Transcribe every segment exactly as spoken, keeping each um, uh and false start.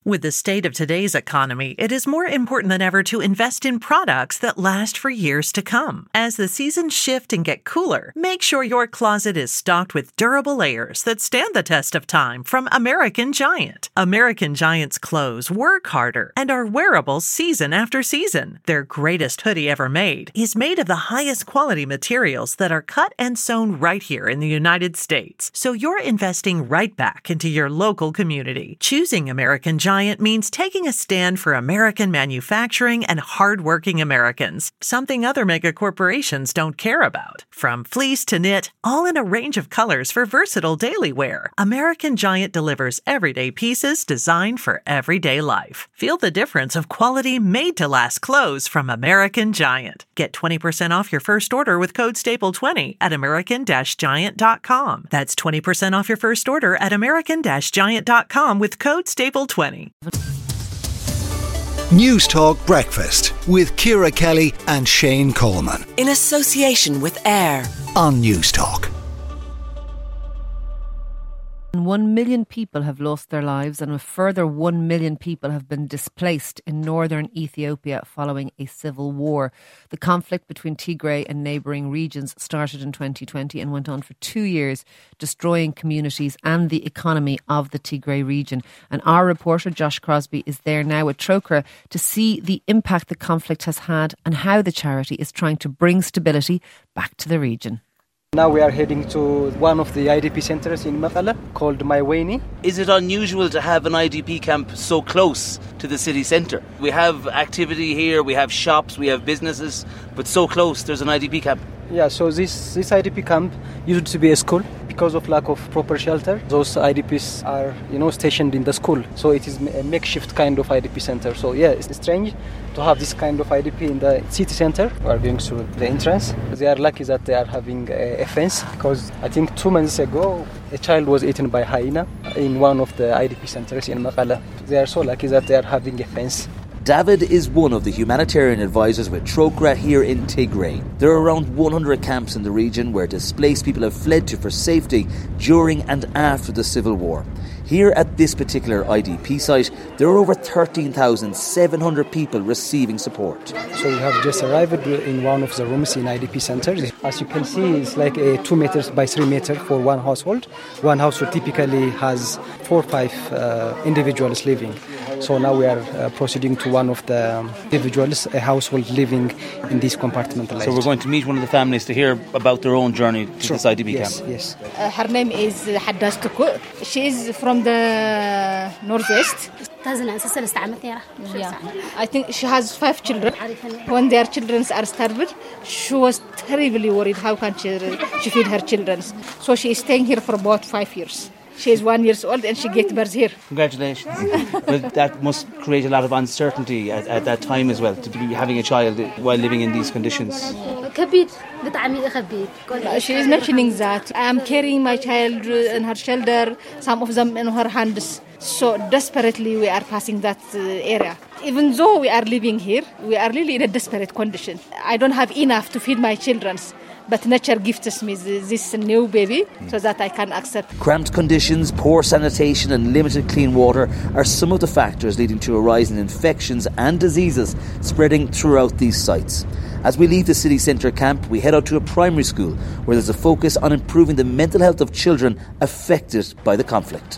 With the state of today's economy, it is more important than ever to invest in products that last for years to come. As the seasons shift and get cooler, make sure your closet is stocked with durable layers that stand the test of time from American Giant. American Giant's clothes work harder and are wearable season after season. Their greatest hoodie ever made is made of the highest quality materials that are cut and sewn right here in the United States. So you're investing right back into your local community. Choosing American Giant means taking a stand for American manufacturing and hardworking Americans, something other mega corporations don't care about. From fleece to knit, all in a range of colors for versatile daily wear, American Giant delivers everyday pieces designed for everyday life. Feel the difference of quality made-to-last clothes from American Giant. Get twenty percent off your first order with code staple twenty at american giant dot com. That's twenty percent off your first order at american giant dot com with code staple twenty. News Talk Breakfast with Ciara Kelly and Shane Coleman. In association with AIR on News Talk. One million people have lost their lives and a further one million people have been displaced in northern Ethiopia following a civil war. The conflict between Tigray and neighbouring regions started in twenty twenty and went on for two years, destroying communities and the economy of the Tigray region. And our reporter Josh Crosby is there now at Trócaire to see the impact the conflict has had and how the charity is trying to bring stability back to the region. Now we are heading to one of the I D P centres in Mekelle called Maiweni. Is it unusual to have an I D P camp so close to the city centre? We have activity here, we have shops, we have businesses, but so close there's an I D P camp. Yeah, so this, this I D P camp used to be a school. Because of lack of proper shelter, those I D Ps are, you know, stationed in the school. So it is a makeshift kind of I D P center. So yeah, it's strange to have this kind of I D P in the city center. We are going through the entrance. They are lucky that they are having a, a fence, because I think two months ago a child was eaten by hyena in one of the I D P centers in Mekelle. They are so lucky that they are having a fence. David is one of the humanitarian advisors with Trócaire here in Tigray. There are around one hundred camps in the region where displaced people have fled to for safety during and after the civil war. Here at this particular I D P site, there are over thirteen thousand seven hundred people receiving support. So we have just arrived in one of the rooms in I D P centers. As you can see, it's like a two meters by three meters for one household. One household typically has four or five uh, individuals living. So now we are uh, proceeding to one of the individuals, a household living in this compartmentalized. So we're going to meet one of the families to hear about their own journey to sure. this I D P yes, camp. Yes, uh, her name is Haddas Tuku. She is from the northwest. Yeah. I think she has five children. When their children are starved, she was terribly worried how can she, she feed her children. So she is staying here for about five years. She is one year old and she gave birth here. Congratulations. But that must create a lot of uncertainty at, at that time as well, to be having a child while living in these conditions. She is mentioning that I am carrying my child in her shoulder, some of them in her hands. So desperately we are passing that uh, area. Even though we are living here, we are really in a desperate condition. I don't have enough to feed my children. But nature gifts me this new baby so that I can accept. Cramped conditions, poor sanitation and limited clean water are some of the factors leading to a rise in infections and diseases spreading throughout these sites. As we leave the city centre camp, we head out to a primary school where there's a focus on improving the mental health of children affected by the conflict.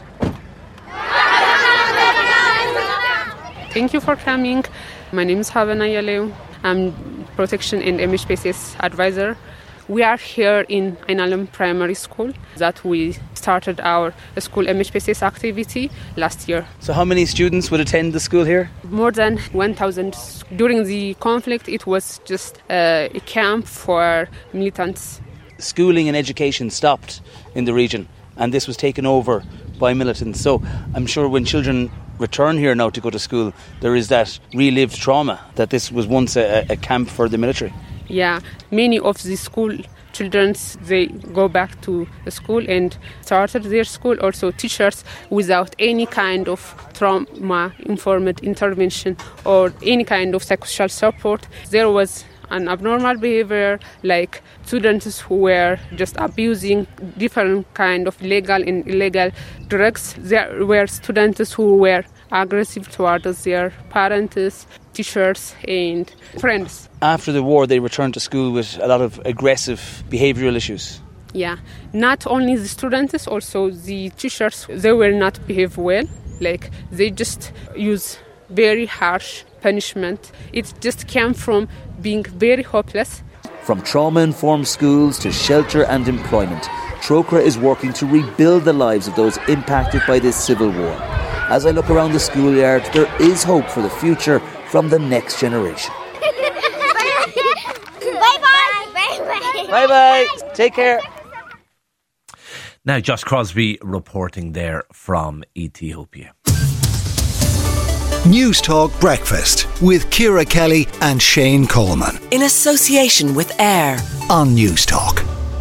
Thank you for coming. My name is Havana Yaleu. I'm Protection and M H P C S Advisor. We are here in Ainalem Primary School that we started our school M H P C S activity last year. So how many students would attend the school here? More than one thousand. During the conflict, it was just uh, a camp for militants. Schooling and education stopped in the region, and this was taken over by militants. So I'm sure when children return here now to go to school, there is that relived trauma that this was once a, a camp for the military. Yeah, many of the school children, they go back to the school and started their school, also teachers, without any kind of trauma-informed intervention or any kind of psychosocial support. There was an abnormal behavior, like students who were just abusing different kind of legal and illegal drugs. There were students who were aggressive towards their parents, teachers, and friends. After the war, they returned to school with a lot of aggressive behavioural issues. Yeah, not only the students, also the teachers, they will not behave well. Like, they just use very harsh punishment. It just came from being very hopeless. From trauma-informed schools to shelter and employment, Trócaire is working to rebuild the lives of those impacted by this civil war. As I look around the schoolyard, there is hope for the future from the next generation. Bye-bye. Bye-bye. Bye-bye. Take care. Now, Josh Crosby reporting there from Ethiopia. News Talk Breakfast with Ciara Kelly and Shane Coleman. In association with AIR on News Talk.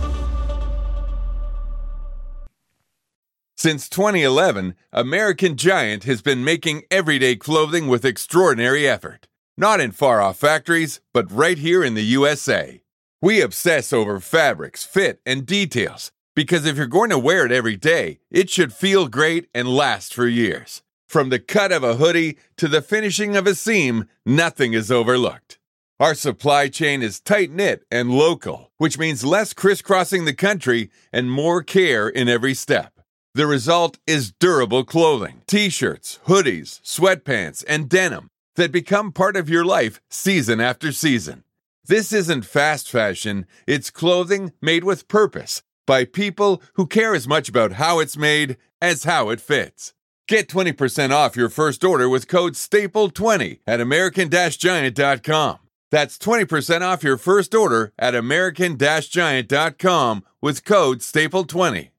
Since twenty eleven, American Giant has been making everyday clothing with extraordinary effort. Not in far-off factories, but right here in the U S A. We obsess over fabrics, fit, and details, because if you're going to wear it every day, it should feel great and last for years. From the cut of a hoodie to the finishing of a seam, nothing is overlooked. Our supply chain is tight-knit and local, which means less crisscrossing the country and more care in every step. The result is durable clothing, t-shirts, hoodies, sweatpants, and denim that become part of your life season after season. This isn't fast fashion, it's clothing made with purpose by people who care as much about how it's made as how it fits. Get twenty percent off your first order with code staple twenty at american giant dot com. That's twenty percent off your first order at american giant dot com with code staple twenty.